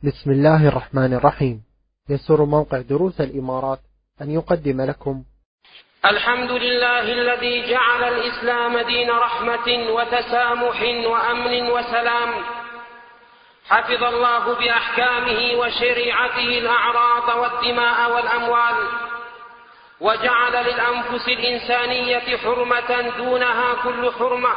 بسم الله الرحمن الرحيم. يسر موقع دروس الإمارات أن يقدم لكم الحمد لله الذي جعل الإسلام دين رحمة وتسامح وأمن وسلام، حفظ الله بأحكامه وشريعته الأعراض والدماء والأموال، وجعل للأنفس الإنسانية حرمة دونها كل حرمة،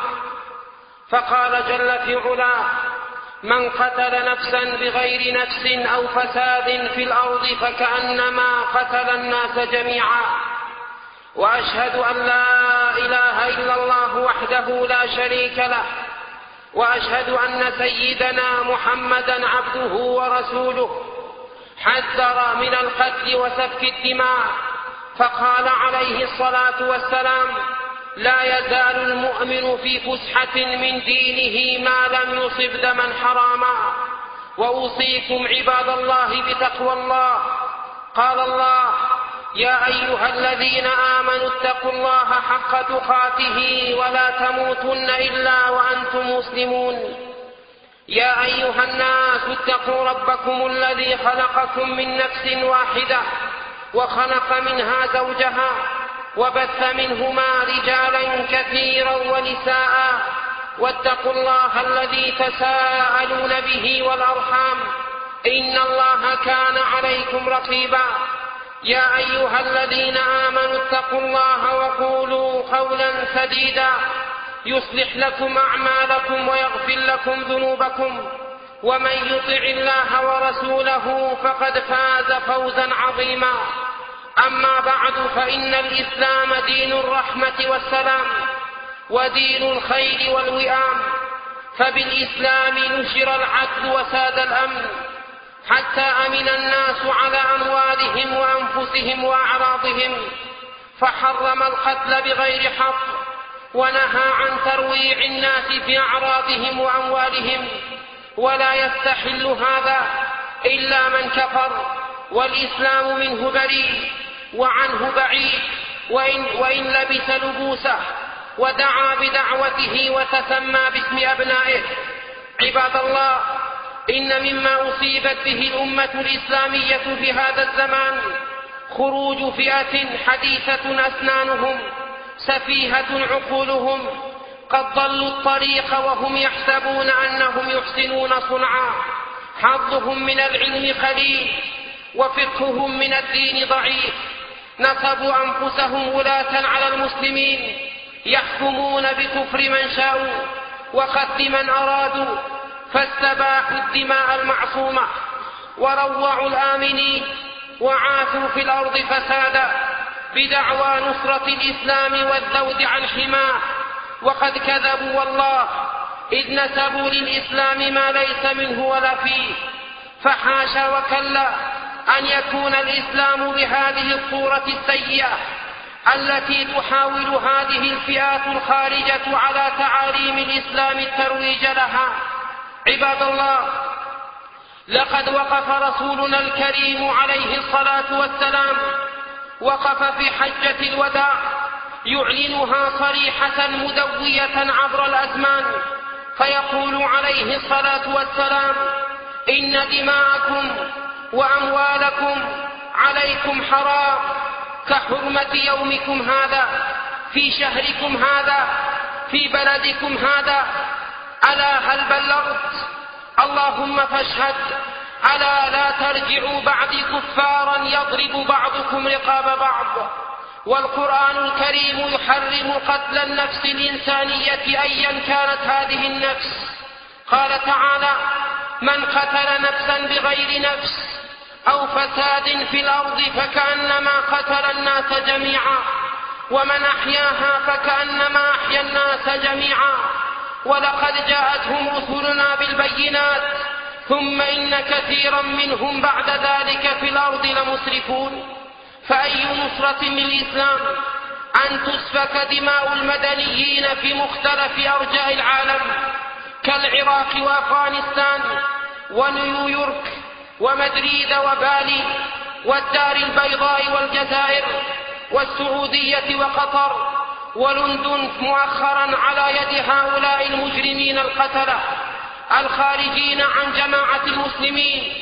فقال جل في علاه: من قتل نفسا بغير نفس أو فساد في الأرض فكأنما قتل الناس جميعا. وأشهد أن لا إله إلا الله وحده لا شريك له، وأشهد أن سيدنا محمدا عبده ورسوله، حذر من القتل وسفك الدماء، فقال عليه الصلاة والسلام: لا يزال المؤمن في فسحة من دينه ما لم يصب دما حراما. وأوصيكم عباد الله بتقوى الله. قال الله: يا أيها الذين آمنوا اتقوا الله حق تقاته ولا تموتن إلا وأنتم مسلمون. يا أيها الناس اتقوا ربكم الذي خلقكم من نفس واحدة وخلق منها زوجها وبث منهما رجالا كثيرا ونساء، واتقوا الله الذي تساءلون به والأرحام، إن الله كان عليكم رقيبا. يا أيها الذين آمنوا اتقوا الله وقولوا قولا سديدا يصلح لكم أعمالكم ويغفر لكم ذنوبكم، ومن يطع الله ورسوله فقد فاز فوزا عظيما. أما بعد، فإن الإسلام دين الرحمة والسلام ودين الخير والوئام، فبالإسلام نشر العدل وساد الأمن، حتى أمن الناس على أموالهم وأنفسهم وأعراضهم، فحرم القتل بغير حق، ونهى عن ترويع الناس في أعراضهم وأموالهم، ولا يستحل هذا إلا من كفر، والإسلام منه بريء وعنه بعيد، وإن لبس لبوسه ودعا بدعوته وتسمى باسم أبنائه. عباد الله، إن مما أصيبت به الأمة الإسلامية في هذا الزمان خروج فئة حديثة أسنانهم سفيهة عقولهم، قد ضلوا الطريق وهم يحسبون أنهم يحسنون صنعا، حظهم من العلم قليل وفقههم من الدين ضعيف، نصبوا أنفسهم ولاة على المسلمين، يحكمون بكفر من شاءوا وقتل من أرادوا، فاستباحوا الدماء المعصومة وروعوا الآمنين، وعاثوا في الأرض فسادا بدعوى نصرة الإسلام والذود عن حماه، وقد كذبوا والله إذ نسبوا للإسلام ما ليس منه ولا فيه، فحاشا وكلا أن يكون الإسلام بهذه الصورة السيئة التي تحاول هذه الفئات الخارجة على تعاليم الإسلام الترويج لها. عباد الله، لقد وقف رسولنا الكريم عليه الصلاة والسلام، وقف في حجة الوداع يعلنها صريحة مدوية عبر الأزمان، فيقول عليه الصلاة والسلام: إن دماءكم وأموالكم عليكم حرام كحرمة يومكم هذا في شهركم هذا في بلدكم هذا. ألا هل بلغت؟ اللهم فاشهد. ألا لا ترجعوا بعدي كفارا يضرب بعضكم رقاب بعض. والقرآن الكريم يحرم قتل النفس الإنسانية أيا كانت هذه النفس. قال تعالى: من قتل نفسا بغير نفس أو فساد في الأرض فكأنما قتل الناس جميعا، ومن أحياها فكأنما أحيا الناس جميعا. ولقد جاءتهم رسلنا بالبينات ثم إن كثيرا منهم بعد ذلك في الأرض لمسرفون. فأي نصرة للإسلام أن تسفك دماء المدنيين في مختلف أرجاء العالم كالعراق وأفغانستان ونيويورك ومدريد وبالي والدار البيضاء والجزائر والسعودية وقطر ولندن مؤخرا على يد هؤلاء المجرمين القتلة الخارجين عن جماعة المسلمين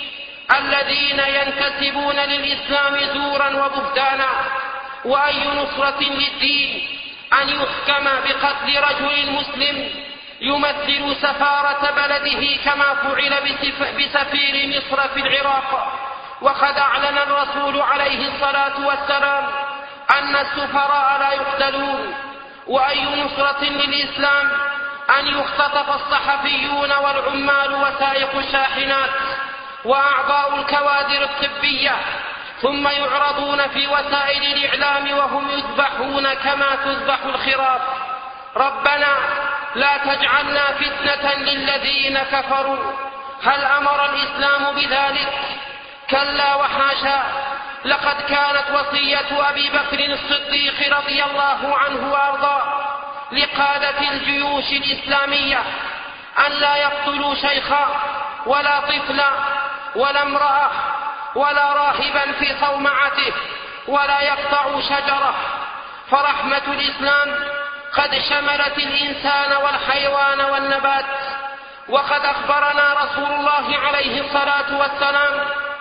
الذين ينتسبون للإسلام زورا وبهتانا. وأي نصرة للدين أن يحكم بقتل رجل مسلم يمثل سفارة بلده كما فعل بسفير مصر في العراق. وقد أعلن الرسول عليه الصلاة والسلام أن السفراء لا يقتلون. وأي نصرة للإسلام أن يختطف الصحفيون والعمال وسائق الشاحنات وأعضاء الكوادر الطبية ثم يعرضون في وسائل الإعلام وهم يذبحون كما تذبح الخراف. ربنا لا تجعلنا فتنة للذين كفروا. هل أمر الإسلام بذلك؟ كلا وحاشا. لقد كانت وصية أبي بكر الصديق رضي الله عنه وأرضاه لقادة الجيوش الإسلامية أن لا يقتلوا شيخا ولا طفلا ولا امرأة ولا راهبا في صومعته ولا يقطعوا شجرة، فرحمة الإسلام قد شملت الإنسان والحيوان والنبات. وقد أخبرنا رسول الله عليه الصلاة والسلام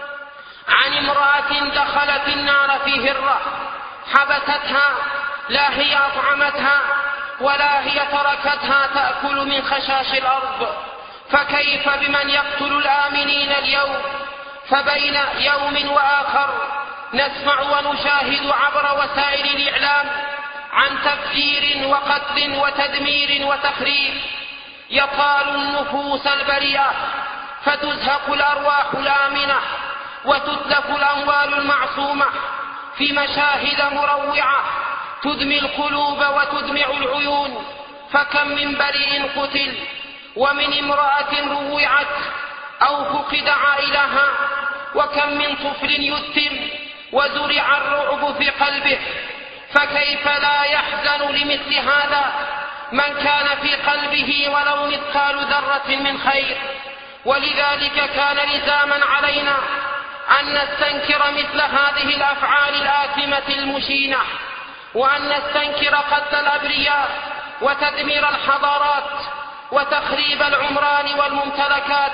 عن امرأة دخلت النار في هرة حبستها، لا هي أطعمتها ولا هي تركتها تأكل من خشاش الأرض، فكيف بمن يقتل الآمنين اليوم؟ فبين يوم وآخر نسمع ونشاهد عبر وسائل الإعلام عن تفجير وقتل وتدمير وتخريب يطال النفوس البريئة، فتزهق الأرواح الآمنة وتتلف الأموال المعصومة في مشاهد مروعة تدمي القلوب وتدمع العيون. فكم من بريء قتل ومن امرأة روعت أو فقد عائلها، وكم من طفل يتم وزرع الرعب في قلبه. فكيف لا يحزن لمثل هذا من كان في قلبه ولو مثقال ذرة من خير؟ ولذلك كان لزاما علينا أن نستنكر مثل هذه الأفعال الآثمة المشينة، وأن نستنكر قتل الأبرياء وتدمير الحضارات وتخريب العمران والممتلكات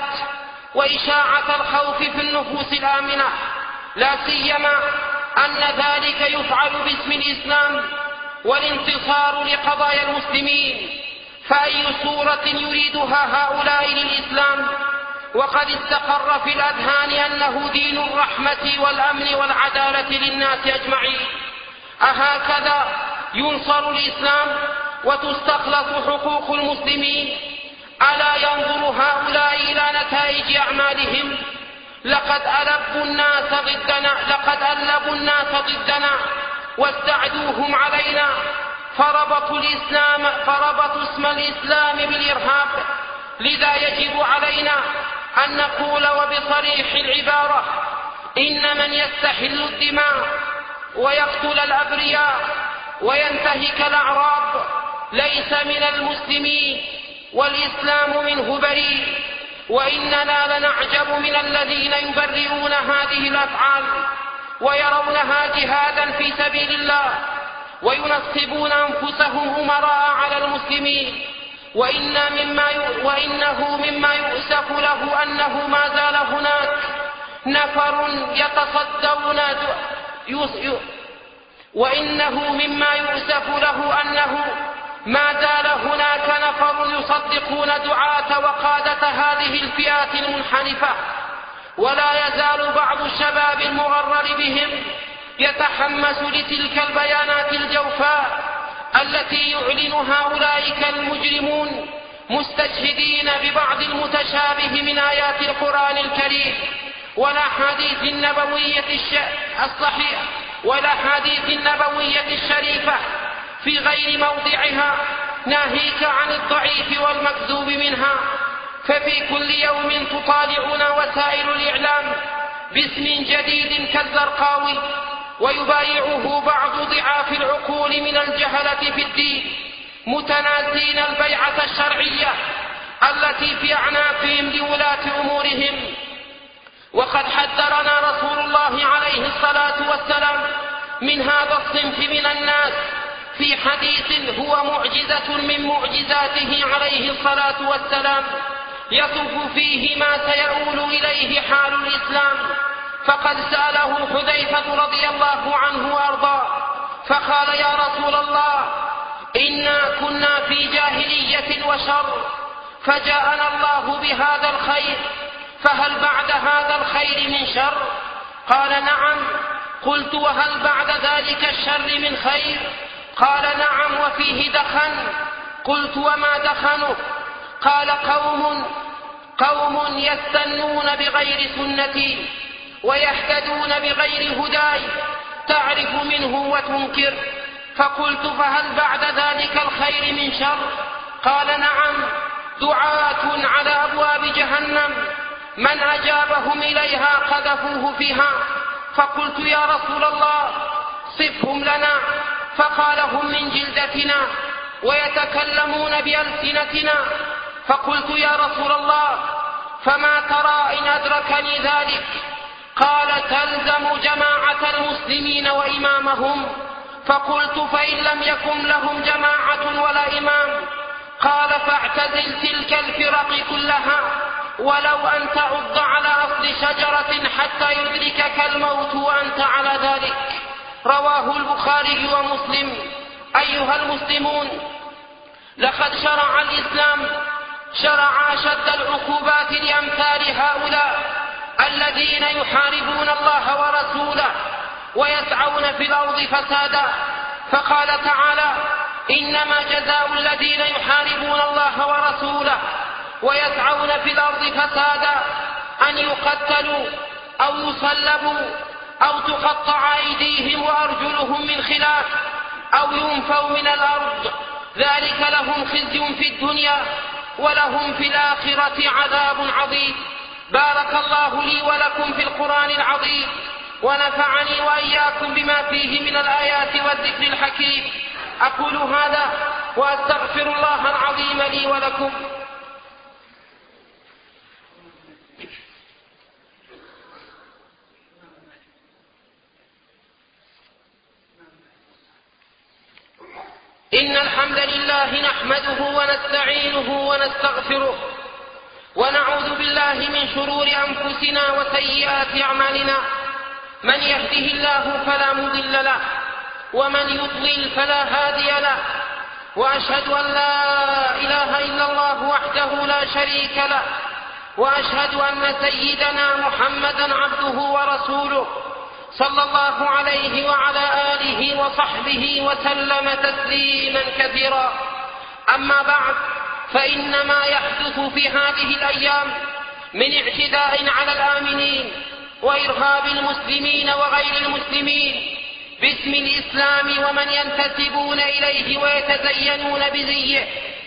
وإشاعة الخوف في النفوس الآمنة، لا سيما أن ذلك يفعل باسم الإسلام والانتصار لقضايا المسلمين. فأي صورة يريدها هؤلاء للإسلام وقد استقر في الأذهان أنه دين الرحمة والأمن والعدالة للناس أجمعين؟ أهكذا ينصر الإسلام وتستخلص حقوق المسلمين؟ ألا ينظر هؤلاء إلى نتائج أعمالهم؟ لقد ألبوا الناس ضدنا واستعدوهم علينا، فربطوا اسم الإسلام بالإرهاب. لذا يجب علينا أن نقول وبصريح العبارة: إن من يستحل الدماء ويقتل الأبرياء وينتهك الأعراض ليس من المسلمين، والإسلام منه بريء. وإننا لنعجب من الذين يبرئون هذه الأفعال ويرونها جهادا في سبيل الله وينصبون أنفسهم أمراء على المسلمين. وإنه مما يؤسف له أنه ما زال هناك نفر يتصدون يصدقون دعاة وقادة هذه الفئات المنحرفة. ولا يزال بعض الشباب المغرر بهم يتحمس لتلك البيانات الجوفاء التي يعلنها أولئك المجرمون، مستشهدين ببعض المتشابه من آيات القرآن الكريم والأحاديث النبوية الشريفة في غير موضعها، ناهيك عن الضعيف والمكذوب منها. ففي كل يوم تطالعنا وسائل الإعلام باسم جديد كالزرقاوي، ويبايعه بعض ضعاف العقول من الجهلة في الدين، متناسين البيعة الشرعية التي في أعناقهم لولاة أمورهم. وقد حذرنا رسول الله عليه الصلاة والسلام من هذا الصنف من الناس في حديث هو معجزة من معجزاته عليه الصلاة والسلام، يصف فيه ما سيؤول إليه حال الإسلام فقد سأله حذيفة رضي الله عنه وأرضاه فقال: يا رسول الله، إنا كنا في جاهلية وشر، فجاءنا الله بهذا الخير، فهل بعد هذا الخير من شر؟ قال: نعم. قلت: وهل بعد ذلك الشر من خير؟ قال: نعم، وفيه دخن. قلت: وما دخنه؟ قال: قوم يستنون بغير سنتي ويهتدون بغير هداي، تعرف منه وتنكر. فقلت: فهل بعد ذلك الخير من شر؟ قال: نعم، دعاة على أبواب جهنم، من أجابهم إليها قذفوه فيها. فقلت: يا رسول الله، صفهم لنا. فقال: هم من جلدتنا ويتكلمون بألسنتنا. فقلت: يا رسول الله، فما ترى إن أدركني ذلك؟ قال: تلزم جماعة المسلمين وإمامهم. فقلت: فإن لم يكن لهم جماعة ولا إمام؟ قال: فاعتزل تلك الفرق كلها، ولو أن تعض على أصل شجرة حتى يدركك الموت وأنت على ذلك. رواه البخاري ومسلم. أيها المسلمون، لقد شرع الإسلام أشد العقوبات لأمثال هؤلاء الذين يحاربون الله ورسوله ويسعون في الأرض فسادا. فقال تعالى: إنما جزاء الذين يحاربون الله ورسوله ويسعون في الأرض فسادا أن يقتلوا أو يصلبوا أو تقطع أيديهم وأرجلهم من خلاف أو ينفوا من الأرض، ذلك لهم خزي في الدنيا ولهم في الآخرة عذاب عظيم. بارك الله لي ولكم في القرآن العظيم، ونفعني وإياكم بما فيه من الآيات والذكر الحكيم. أقول هذا وأستغفر الله العظيم لي ولكم. إن الحمد لله نحمده ونستعينه ونستغفره، ونعوذ بالله من شرور أنفسنا وسيئات أعمالنا. من يهده الله فلا مضل له، ومن يضلل فلا هادي له، وأشهد أن لا إله إلا الله وحده لا شريك له، وأشهد أن سيدنا محمدا عبده ورسوله صلى الله عليه وعلى آله وصحبه وسلم تسليما كثيرا. أما بعد، فإن ما يحدث في هذه الأيام من اعتداء على الآمنين وإرهاب المسلمين وغير المسلمين باسم الإسلام ومن ينتسبون إليه ويتزينون بزيه،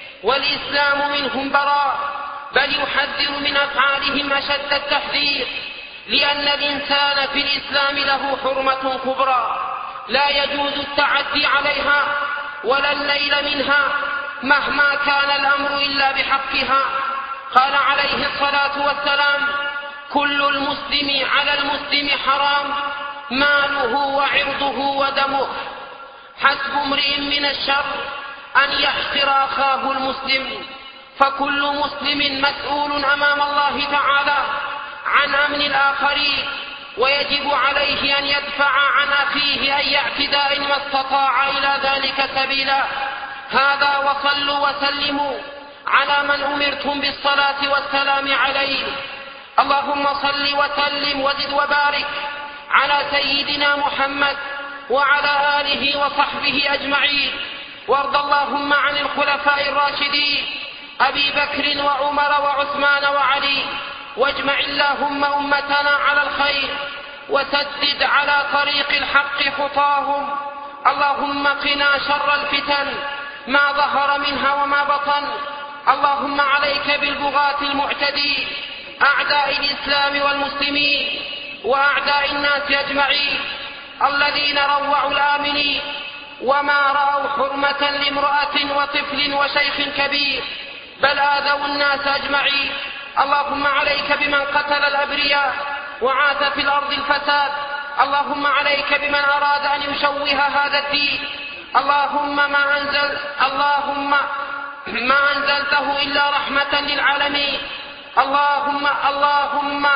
والإسلام منهم براء، بل يحذر من أفعالهم أشد التحذير، لأن الإنسان في الإسلام له حرمة كبرى لا يجوز التعدي عليها ولا الليل منها مهما كان الأمر إلا بحقها. قال عليه الصلاة والسلام: كل المسلم على المسلم حرام، ماله وعرضه ودمه. حسب امرئ من الشر أن يحقر أخاه المسلم، فكل مسلم مسؤول أمام الله تعالى عن أمن الآخرين، ويجب عليه أن يدفع عن أخيه أي اعتداء ما استطاع إلى ذلك سبيلا. هذا وصلوا وسلموا على من أمرتم بالصلاة والسلام عليه. اللهم صل وسلم وزد وبارك على سيدنا محمد وعلى آله وصحبه أجمعين، وارض اللهم عن الخلفاء الراشدين أبي بكر وعمر وعثمان وعلي، واجمع اللهم أمتنا على الخير وسدد على طريق الحق خطاهم. اللهم قنا شر الفتن ما ظهر منها وما بطن. اللهم عليك بالبغاة المعتدين أعداء الإسلام والمسلمين وأعداء الناس أجمعين، الذين روعوا الآمنين وما رأوا حرمة لامرأة وطفل وشيخ كبير، بل آذوا الناس أجمعين. اللهم عليك بمن قتل الأبرياء وعاث في الأرض الفساد. اللهم عليك بمن أراد أن يشوه هذا الدين. اللهم ما أنزلته إلا رحمة للعالمين. اللهم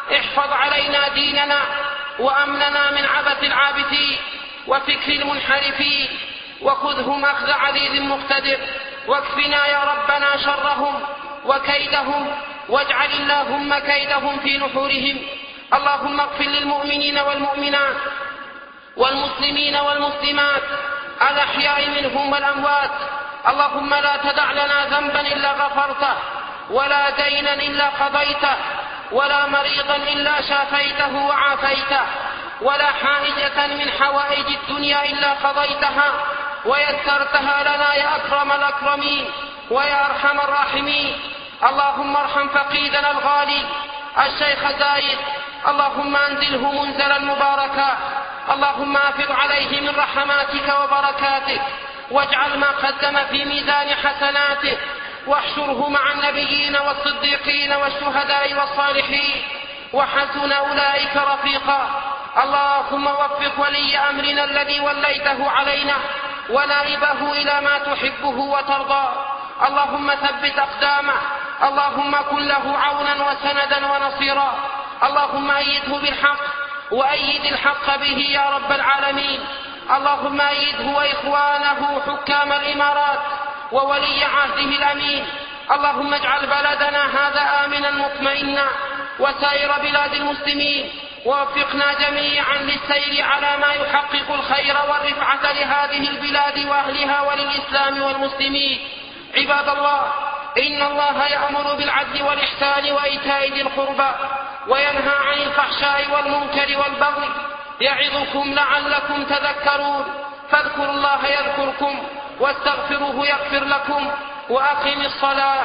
احفظ علينا ديننا وأمننا من عبث العابثين وفكر المنحرفين، وخذهم أخذ عزيز مقتدر، واكفنا يا ربنا شرهم وكيدهم، واجعل اللهم كيدهم في نحورهم. اللهم اغفر للمؤمنين والمؤمنات والمسلمين والمسلمات الأحياء منهم والأموات. اللهم لا تدع لنا ذنبا إلا غفرته، ولا دينا إلا قضيته، ولا مريضا إلا شافيته وعافيته، ولا حائجة من حوائج الدنيا إلا قضيتها ويسرتها لنا يا أكرم الأكرمين ويا أرحم الراحمين. اللهم ارحم فقيدنا الغالي الشيخ زايد، اللهم أنزله منزلا مباركا، اللهم أفض عليه من رحماتك وبركاتك، واجعل ما قدم في ميزان حسناته، واحشره مع النبيين والصديقين والشهداء والصالحين، وحسن أولئك رفيقا. اللهم وفق ولي أمرنا الذي وليته علينا ونائبه إلى ما تحبه وترضى، اللهم ثبت أقدامه، اللهم كن له عونا وسندا ونصيرا، اللهم أيده بالحق وأيد الحق به يا رب العالمين. اللهم أيده وإخوانه حكام الإمارات وولي عهده الأمين. اللهم اجعل بلدنا هذا آمنا مطمئنا وسائر بلاد المسلمين، ووفقنا جميعا للسير على ما يحقق الخير والرفعة لهذه البلاد وأهلها وللإسلام والمسلمين. عباد الله، إن الله يأمر بالعدل والإحسان وإيتاء ذي القربى وينهى عن الفحشاء والمنكر والبغي، يعظكم لعلكم تذكرون. فاذكروا الله يذكركم واستغفروه يغفر لكم، وأقم الصلاة.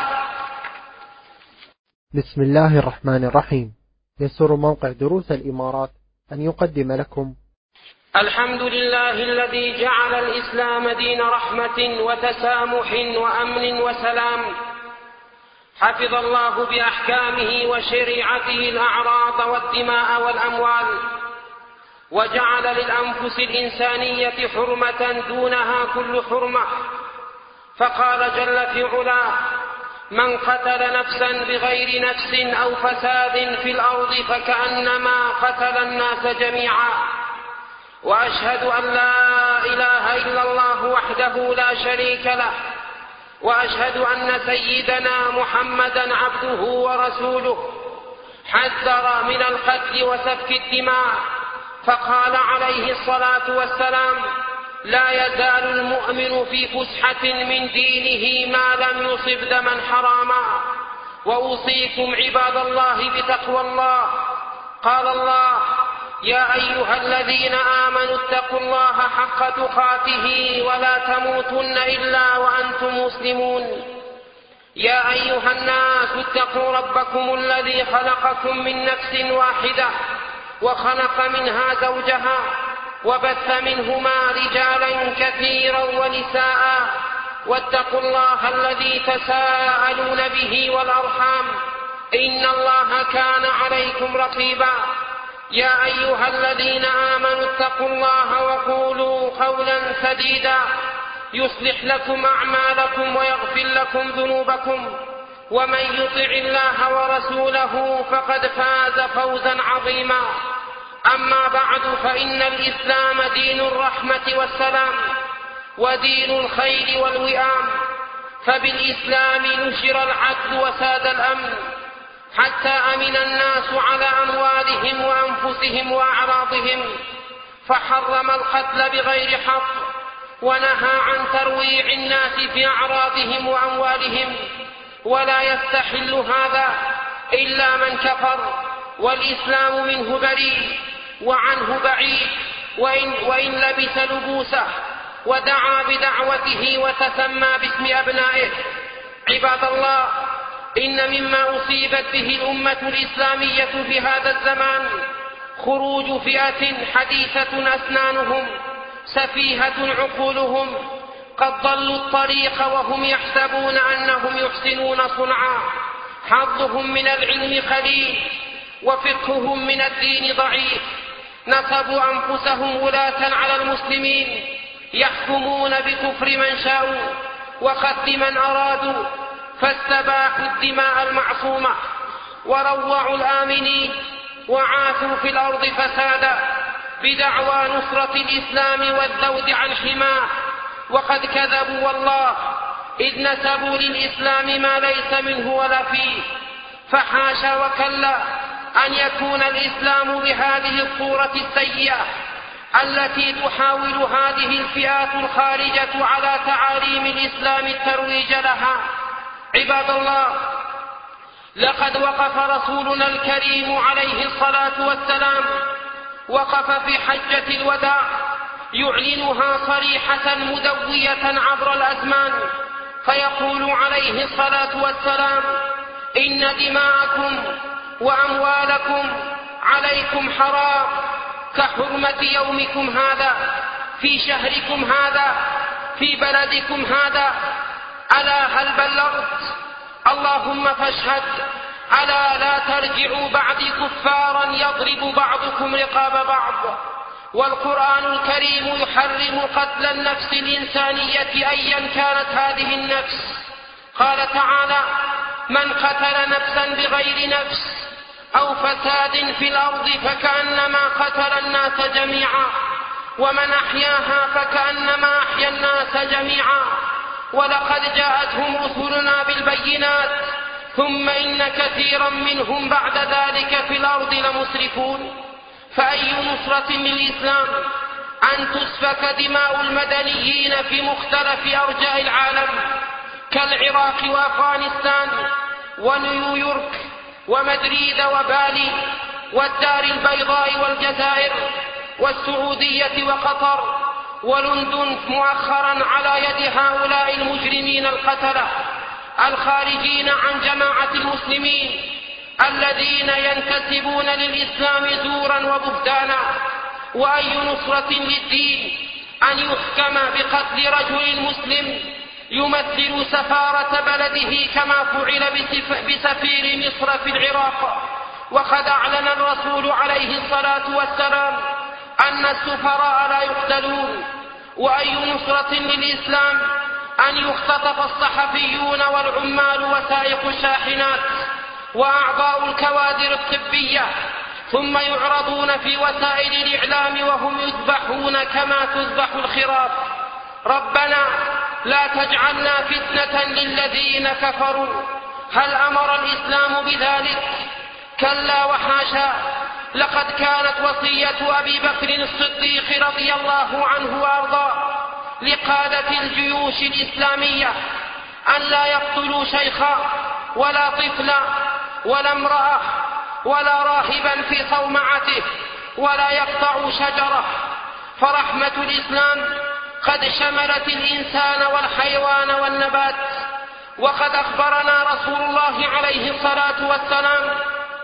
بسم الله الرحمن الرحيم. يسر موقع دروس الإمارات أن يقدم لكم الحمد لله الذي جعل الإسلام دين رحمة وتسامح وأمن وسلام. حفظ الله بأحكامه وشريعته الأعراض والدماء والأموال، وجعل للأنفس الإنسانية حرمة دونها كل حرمة، فقال جل في علاه: من قتل نفسا بغير نفس أو فساد في الأرض فكأنما قتل الناس جميعا. وأشهد أن لا إله إلا الله وحده لا شريك له، وأشهد أن سيدنا محمدا عبده ورسوله، حذر من القتل وسفك الدماء، فقال عليه الصلاة والسلام: لا يزال المؤمن في فسحة من دينه ما لم يصب دما حراما. وأوصيكم عباد الله بتقوى الله. قال الله: يا أيها الذين آمنوا اتقوا الله حق تقاته ولا تموتن إلا وأنتم مسلمون. يا أيها الناس اتقوا ربكم الذي خلقكم من نفس واحدة وخلق منها زوجها وبث منهما رجالا كثيرا ونساء، واتقوا الله الذي تساءلون به والأرحام، إن الله كان عليكم رقيبا. يا أيها الذين آمنوا اتقوا الله وقولوا قولا سديدا يصلح لكم أعمالكم ويغفر لكم ذنوبكم، ومن يطع الله ورسوله فقد فاز فوزا عظيما. أما بعد، فإن الإسلام دين الرحمة والسلام ودين الخير والوئام، فبالإسلام نشر العدل وساد الأمن، حتى أمن الناس على أموالهم وأنفسهم وأعراضهم، فحرم القتل بغير حق، ونهى عن ترويع الناس في أعراضهم وأموالهم، ولا يستحل هذا إلا من كفر، والإسلام منه بريء وعنه بعيد، وإن لبس لبوسه ودعا بدعوته وتسمى باسم أبنائه. عباد الله، إن مما أصيبت به الأمة الإسلامية في هذا الزمان خروج فئة حديثة أسنانهم سفيهة عقولهم، قد ضلوا الطريق وهم يحسبون أنهم يحسنون صنعا، حظهم من العلم قليل وفقههم من الدين ضعيف، نصبوا أنفسهم ولاة على المسلمين، يحكمون بكفر من شاءوا وقتل من أرادوا، فاستباحوا الدماء المعصومة وروعوا الآمنين، وعاثوا في الأرض فسادا بدعوى نصرة الإسلام والذود عن حماه، وقد كذبوا والله إذ نسبوا للإسلام ما ليس منه ولا فيه، فحاشا وكلا أن يكون الإسلام بهذه الصورة السيئة التي تحاول هذه الفئات الخارجة على تعاليم الإسلام الترويج لها. عباد الله، لقد وقف رسولنا الكريم عليه الصلاة والسلام وقف في حجة الوداع يعلنها صريحة مدوية عبر الأزمان، فيقول عليه الصلاة والسلام: إن دماءكم وأموالكم عليكم حرام كحرمة يومكم هذا في شهركم هذا في بلدكم هذا. ألا هل بلغت؟ اللهم فاشهد. ألا لا ترجعوا بعدي كفارا يضرب بعضكم رقاب بعض. والقرآن الكريم يحرم قتل النفس الإنسانية أيا كانت هذه النفس. قال تعالى: من قتل نفسا بغير نفس أو فساد في الأرض فكأنما قتل الناس جميعا، ومن أحياها فكأنما أحيا الناس جميعا. ولقد جاءتهم رسلنا بالبينات ثم إن كثيرا منهم بعد ذلك في الأرض لمسرفون. فأي نصرة للإسلام أن تسفك دماء المدنيين في مختلف أرجاء العالم كالعراق وأفغانستان ونيويورك ومدريد وبالي والدار البيضاء والجزائر والسعودية وقطر ولندن مؤخرا على يد هؤلاء المجرمين القتلة الخارجين عن جماعة المسلمين الذين ينتسبون للإسلام زورا وبهتانا. وأي نصرة للدين أن يحكم بقتل رجل مسلم يمثل سفارة بلده كما فعل بسفير مصر في العراق. وقد أعلن الرسول عليه الصلاة والسلام أن السفراء لا يقتلون. وأي نصرة للإسلام أن يختطف الصحفيون والعمال وسائق الشاحنات وأعضاء الكوادر الطبية ثم يعرضون في وسائل الإعلام وهم يذبحون كما تذبح الخراف. ربنا لا تجعلنا فتنة للذين كفروا. هل أمر الإسلام بذلك؟ كلا وحاشا. لقد كانت وصية أبي بكر الصديق رضي الله عنه وأرضاه لقادة الجيوش الإسلامية أن لا يقتلوا شيخا ولا طفلا ولا امرأة ولا راهبا في صومعته ولا يقطعوا شجرة، فرحمة الإسلام قد شملت الإنسان والحيوان والنبات. وقد أخبرنا رسول الله عليه الصلاة والسلام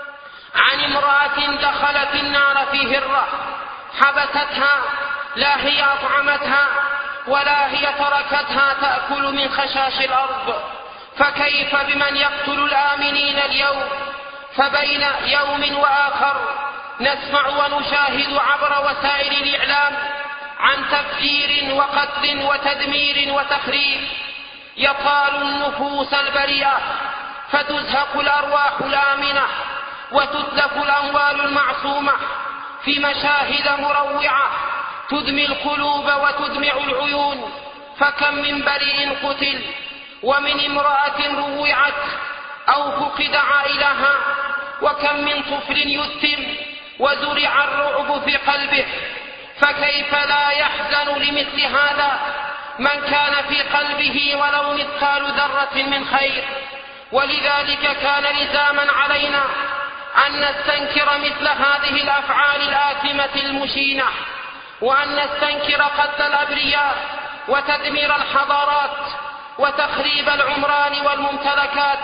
عن امرأة دخلت النار في هرة حبستها، لا هي أطعمتها ولا هي تركتها تأكل من خشاش الأرض، فكيف بمن يقتل الآمنين اليوم؟ فبين يوم وآخر نسمع ونشاهد عبر وسائل الإعلام عن تفجير وقتل وتدمير وتخريب يطال النفوس البريئة، فتزهق الأرواح الآمنة وتتلف الأموال المعصومة في مشاهد مروعة تدمي القلوب وتدمع العيون. فكم من بريء قتل ومن امرأة روعت أو فقد عائلها، وكم من طفل يتم وزرع الرعب في قلبه. فكيف لا يحزن لمثل هذا من كان في قلبه ولو مثقال ذرة من خير؟ ولذلك كان لزاما علينا أن نستنكر مثل هذه الأفعال الآثمة المشينة، وأن نستنكر قتل الأبرياء وتدمير الحضارات وتخريب العمران والممتلكات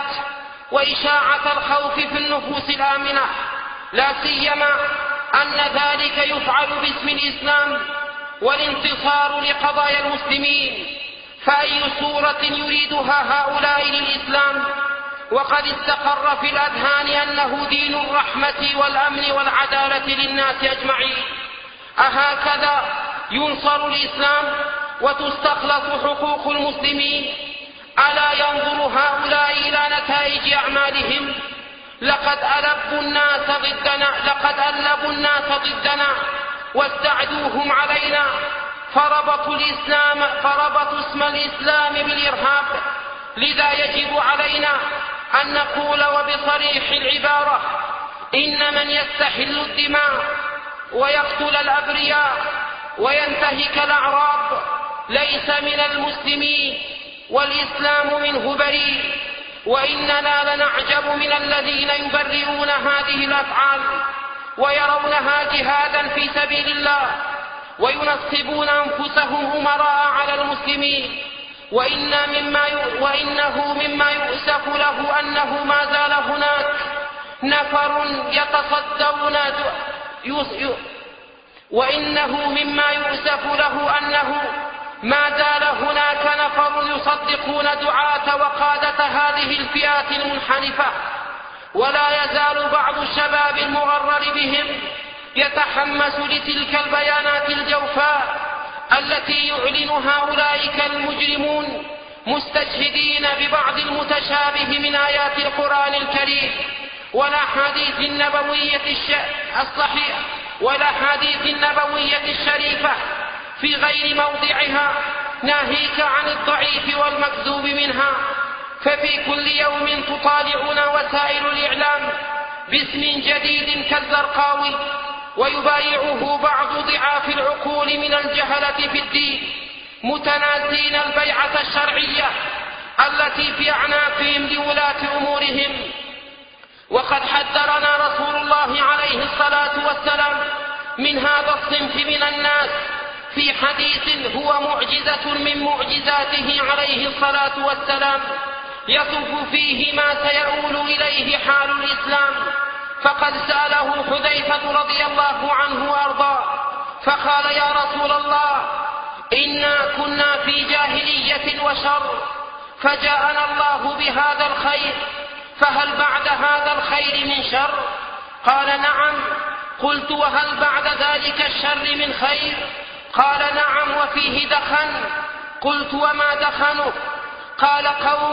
وإشاعة الخوف في النفوس الآمنة، لا سيما أن ذلك يفعل باسم الإسلام والانتصار لقضايا المسلمين. فأي صورة يريدها هؤلاء للإسلام وقد استقر في الأذهان أنه دين الرحمة والأمن والعدالة للناس أجمعين؟ أهكذا ينصر الإسلام وتستخلص حقوق المسلمين؟ ألا ينظر هؤلاء إلى نتائج أعمالهم؟ لقد ألبوا الناس ضدنا واستعدوهم علينا، فربطوا اسم الإسلام بالإرهاب. لذا يجب علينا أن نقول وبصريح العبارة: إن من يستحل الدماء ويقتل الأبرياء وينتهك الأعراض ليس من المسلمين، والإسلام منه بريء. وإننا لنعجب من الذين يبرئون هذه الأفعال ويرونها جهادا في سبيل الله وينصبون أنفسهم أمراء على المسلمين. وإنه مما يؤسف له أنه ما زال هناك نفر يصدقون دعاة وقادة هذه الفئات المنحرفة. ولا يزال بعض الشباب المغرر بهم يتحمس لتلك البيانات الجوفاء التي يعلنها أولئك المجرمون، مستشهدين ببعض المتشابه من آيات القرآن الكريم والأحاديث النبوية الشريفة في غير موضعها، ناهيك عن الضعيف والمكذوب منها. ففي كل يوم تطالعنا وسائل الإعلام باسم جديد كالزرقاوي، ويبايعه بعض ضعاف العقول من الجهلة في الدين، متنازين البيعة الشرعية التي في أعناقهم لولاة أمورهم. وقد حذرنا رسول الله عليه الصلاة والسلام من هذا الصنف من الناس في حديث هو معجزة من معجزاته عليه الصلاة والسلام، يصف فيه ما سيؤول إليه حال الإسلام. فقد سأله حذيفة رضي الله عنه وأرضاه فقال: يا رسول الله، إنا كنا في جاهلية وشر، فجاءنا الله بهذا الخير، فهل بعد هذا الخير من شر؟ قال: نعم. قلت: وهل بعد ذلك الشر من خير؟ قال: نعم، وفيه دخن. قلت: وما دخنه؟ قال: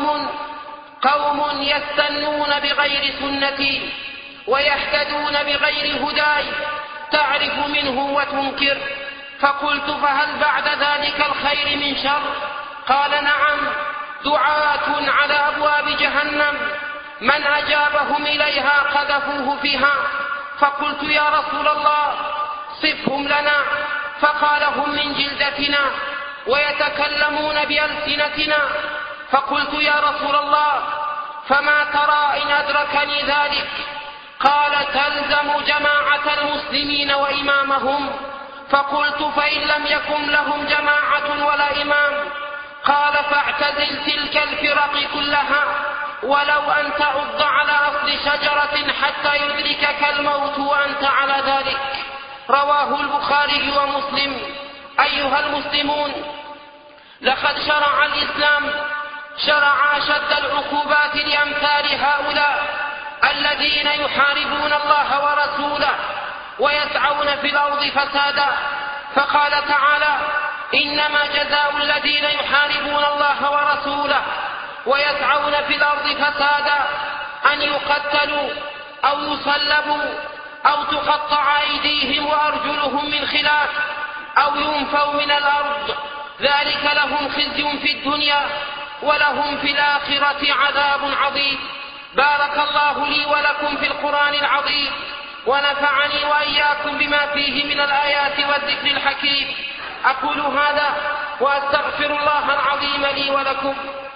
قوم يستنون بغير سنتي ويهتدون بغير هداي، تعرف منه وتنكر. فقلت: فهل بعد ذلك الخير من شر؟ قال: نعم، دعاة على أبواب جهنم، من أجابهم إليها قذفوه فيها. فقلت: يا رسول الله، صفهم لنا. فقال: هم من جلدتنا ويتكلمون بألسنتنا. فقلت: يا رسول الله، فما ترى إن أدركني ذلك؟ قال: تلزم جماعة المسلمين وإمامهم. فقلت: فإن لم يكن لهم جماعة ولا إمام؟ قال: فاعتزل تلك الفرق كلها، ولو أن تعض على أصل شجرة حتى يدركك الموت وأنت على ذلك. رواه البخاري ومسلم. أيها المسلمون، لقد شرع الإسلام أشد العقوبات لأمثال هؤلاء الذين يحاربون الله ورسوله ويسعون في الأرض فسادا. فقال تعالى: إنما جزاء الذين يحاربون الله ورسوله ويسعون في الأرض فسادا أن يقتلوا أو يصلبوا أو تقطع أيديهم وأرجلهم من خلاف أو ينفوا من الأرض، ذلك لهم خزي في الدنيا ولهم في الآخرة عذاب عظيم. بارك الله لي ولكم في القرآن العظيم، ونفعني وإياكم بما فيه من الآيات والذكر الحكيم. أقول هذا وأستغفر الله العظيم لي ولكم.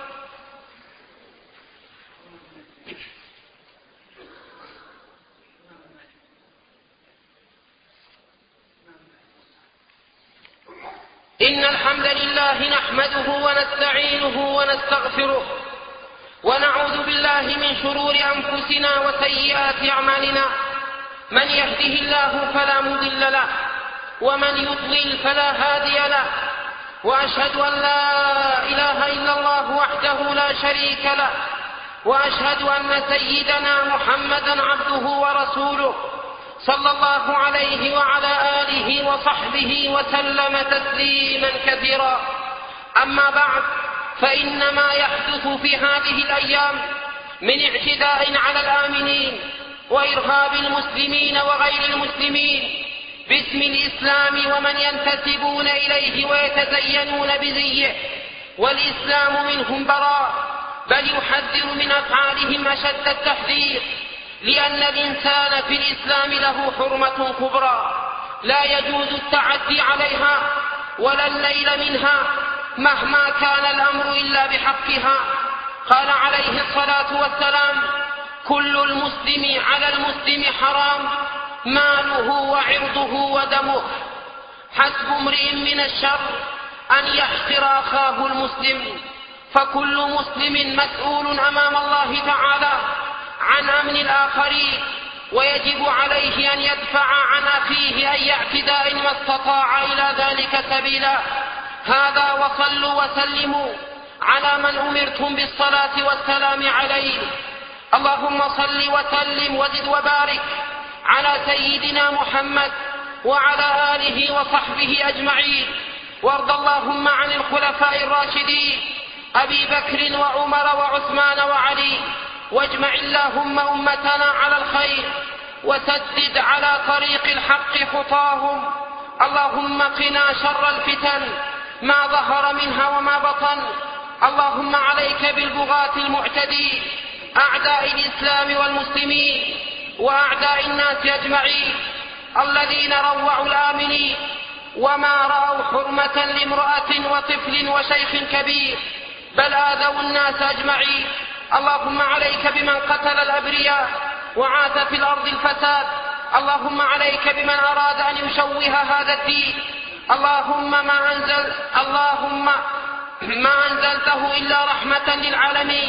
إن الحمد لله نحمده ونستعينه ونستغفره، ونعوذ بالله من شرور أنفسنا وسيئات أعمالنا. من يهده الله فلا مضل له، ومن يضلل فلا هادي له. وأشهد أن لا إله إلا الله وحده لا شريك له، وأشهد أن سيدنا محمدا عبده ورسوله صلى الله عليه وعلى آله وصحبه وسلم تسليما كثيرا. أما بعد، فإن ما يحدث في هذه الأيام من اعتداء على الآمنين وإرهاب المسلمين وغير المسلمين باسم الإسلام ومن ينتسبون إليه ويتزينون بزيه، والإسلام منهم براء، بل يحذر من أفعالهم أشد التحذير، لأن الإنسان في الإسلام له حرمة كبرى لا يجوز التعدي عليها ولا الليل منها مهما كان الأمر إلا بحقها. قال عليه الصلاة والسلام: كل المسلم على المسلم حرام، ماله وعرضه ودمه. حسب امرئ من الشر أن يحقر أخاه المسلم، فكل مسلم مسؤول أمام الله تعالى عن أمن الآخرين، ويجب عليه أن يدفع عن أخيه أي اعتداء ما استطاع إلى ذلك سبيلا. هذا وصلوا وسلموا على من أمرتم بالصلاة والسلام عليه. اللهم صل وسلم وزد وبارك على سيدنا محمد وعلى آله وصحبه أجمعين، وارض اللهم عن الخلفاء الراشدين أبي بكر وعمر وعثمان وعلي، واجمع اللهم أمتنا على الخير وسدد على طريق الحق خطاهم. اللهم قنا شر الفتن ما ظهر منها وما بطن. اللهم عليك بالبغاة المعتدين أعداء الإسلام والمسلمين وأعداء الناس أجمعين، الذين روعوا الآمنين وما رأوا حرمة لامرأة وطفل وشيخ كبير، بل آذوا الناس أجمعين. اللهم عليك بمن قتل الأبرياء وعاث في الأرض الفساد. اللهم عليك بمن أراد أن يشوه هذا الدين. اللهم ما أنزلته إلا رحمة للعالمين.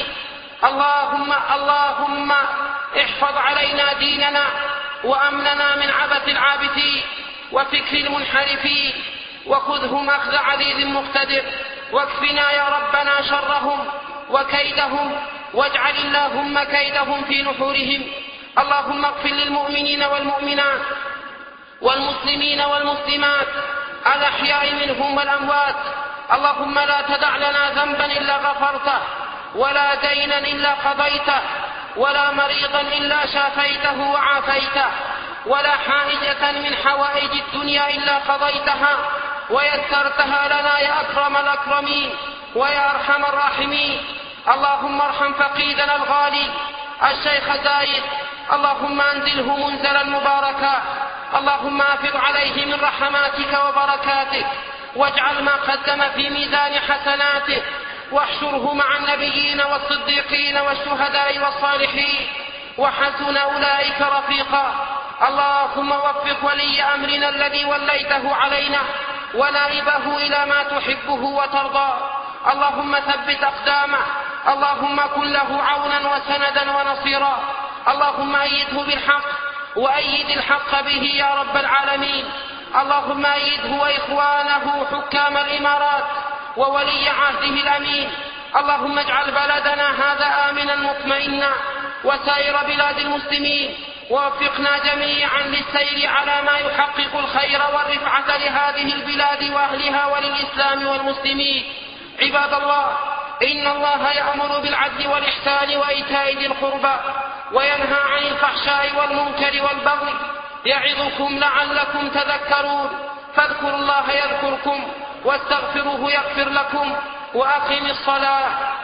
اللهم احفظ علينا ديننا وأمننا من عبث العابثين وفكر المنحرفين، وخذهم أخذ عزيز مقتدر، واكفنا يا ربنا شرهم وكيدهم، واجعل اللهم كيدهم في نحورهم. اللهم اغفر للمؤمنين والمؤمنات والمسلمين والمسلمات الأحياء منهم والأموات. اللهم لا تدع لنا ذنبا إلا غفرته، ولا دينا إلا قضيته، ولا مريضا إلا شافيته وعافيته، ولا حائجة من حوائج الدنيا إلا قضيتها ويسرتها لنا يا أكرم الأكرمين ويا أرحم الراحمين. اللهم ارحم فقيدنا الغالي الشيخ زايد، اللهم أنزله منزلا مباركا. اللهم أفض عليه من رحماتك وبركاتك، واجعل ما قدم في ميزان حسناته، واحشره مع النبيين والصديقين والشهداء والصالحين، وحسن أولئك رفيقا. اللهم وفق ولي أمرنا الذي وليته علينا ونائبه إلى ما تحبه وترضى. اللهم ثبت أقدامه، اللهم كن له عونا وسندا ونصيرا. اللهم أيده بالحق وأيد الحق به يا رب العالمين. اللهم أيده وإخوانه حكام الإمارات وولي عهده الأمين. اللهم اجعل بلدنا هذا آمنا مطمئنا وسائر بلاد المسلمين، ووفقنا جميعا للسير على ما يحقق الخير والرفعة لهذه البلاد وأهلها وللإسلام والمسلمين. عباد الله، إن الله يأمر بالعدل والإحسان وإيتاء ذي القربى وينهى عن الفحشاء والمنكر والبغي، يعظكم لعلكم تذكرون. فاذكروا الله يذكركم واستغفروه يغفر لكم، وأقم الصلاة.